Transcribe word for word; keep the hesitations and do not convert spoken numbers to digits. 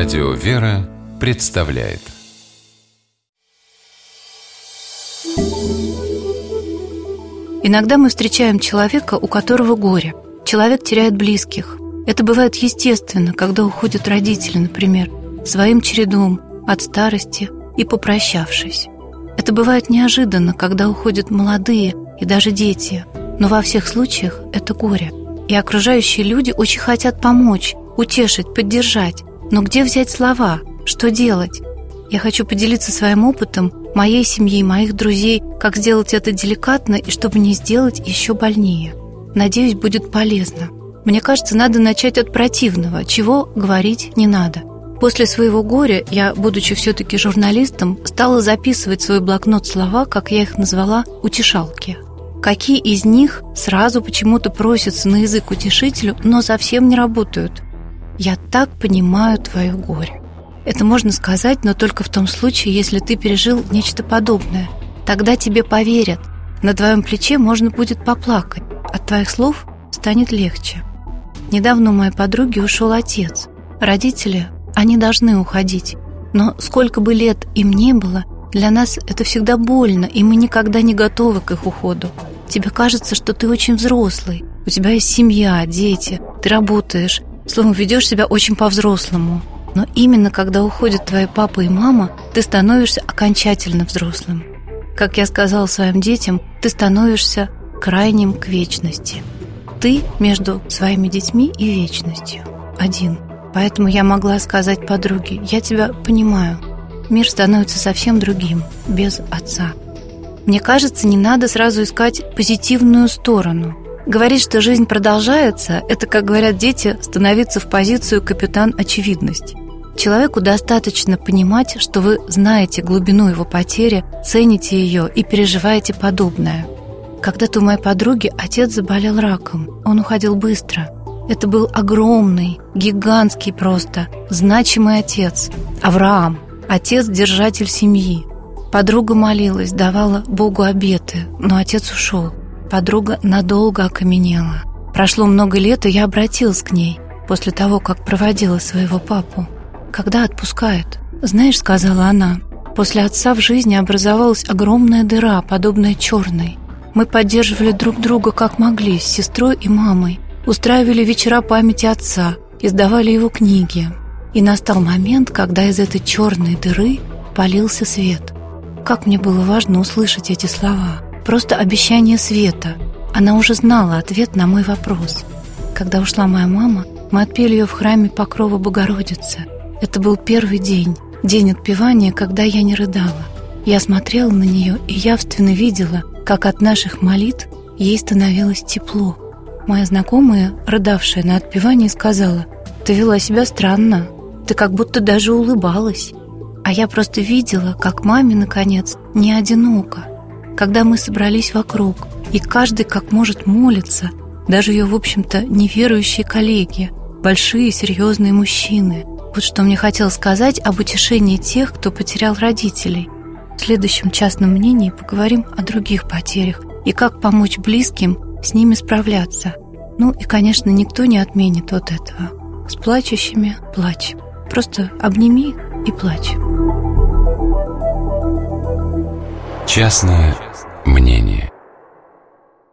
Радио «Вера» представляет. Иногда мы встречаем человека, у которого горе. Человек теряет близких. Это бывает естественно, когда уходят родители, например, своим чередом, от старости и попрощавшись. Это бывает неожиданно, когда уходят молодые и даже дети. Но во всех случаях это горе. И окружающие люди очень хотят помочь, утешить, поддержать. Но где взять слова? Что делать? Я хочу поделиться своим опытом моей семьи, моих друзей, как сделать это деликатно и чтобы не сделать еще больнее. Надеюсь, будет полезно. Мне кажется, надо начать от противного, чего говорить не надо. После своего горя я, будучи все-таки журналистом, стала записывать в свой блокнот слова, как я их назвала, утешалки. Какие из них сразу почему-то просятся на язык утешителю, но совсем не работают. «Я так понимаю твое горе». Это можно сказать, но только в том случае, если ты пережил нечто подобное. Тогда тебе поверят. На твоем плече можно будет поплакать. От твоих слов станет легче. Недавно у моей подруги ушел отец. Родители, они должны уходить. Но сколько бы лет им ни было, для нас это всегда больно, и мы никогда не готовы к их уходу. Тебе кажется, что ты очень взрослый. У тебя есть семья, дети, ты работаешь. Словом, ведешь себя очень по-взрослому. Но именно когда уходят твои папа и мама, ты становишься окончательно взрослым. Как я сказала своим детям, ты становишься крайним к вечности. Ты между своими детьми и вечностью один. Поэтому я могла сказать подруге: я тебя понимаю. Мир становится совсем другим, без отца. Мне кажется, не надо сразу искать позитивную сторону. Говорить, что жизнь продолжается, это, как говорят дети, становиться в позицию капитан очевидность. Человеку достаточно понимать, что вы знаете глубину его потери, цените ее и переживаете подобное. Когда-то у моей подруги отец заболел раком. Он уходил быстро. Это был огромный, гигантский просто, значимый отец. Авраам, отец-держатель семьи. Подруга молилась, давала Богу обеты, но отец ушел. Подруга надолго окаменела. Прошло много лет, и я обратилась к ней после того, как проводила своего папу. «Когда отпускают?» «Знаешь, — сказала она, — после отца в жизни образовалась огромная дыра, подобная черной. Мы поддерживали друг друга как могли, с сестрой и мамой, устраивали вечера памяти отца, издавали его книги. И настал момент, когда из этой черной дыры полился свет». Как мне было важно услышать эти слова. Просто обещание света. Она уже знала ответ на мой вопрос. Когда ушла моя мама, мы отпели ее в храме Покрова Богородицы. Это был первый день, день отпевания, когда я не рыдала. Я смотрела на нее и явственно видела, как от наших молитв ей становилось тепло. Моя знакомая, рыдавшая на отпевании, сказала: «Ты вела себя странно, ты как будто даже улыбалась». А я просто видела, как маме, наконец, не одиноко. Когда мы собрались вокруг, и каждый как может молится, даже ее, в общем-то, неверующие коллеги, большие серьезные мужчины. Вот что мне хотелось сказать об утешении тех, кто потерял родителей. В следующем частном мнении поговорим о других потерях и как помочь близким с ними справляться. Ну и, конечно, никто не отменит вот этого. С плачущими плачь. Просто обними и плачь. Частное мнение.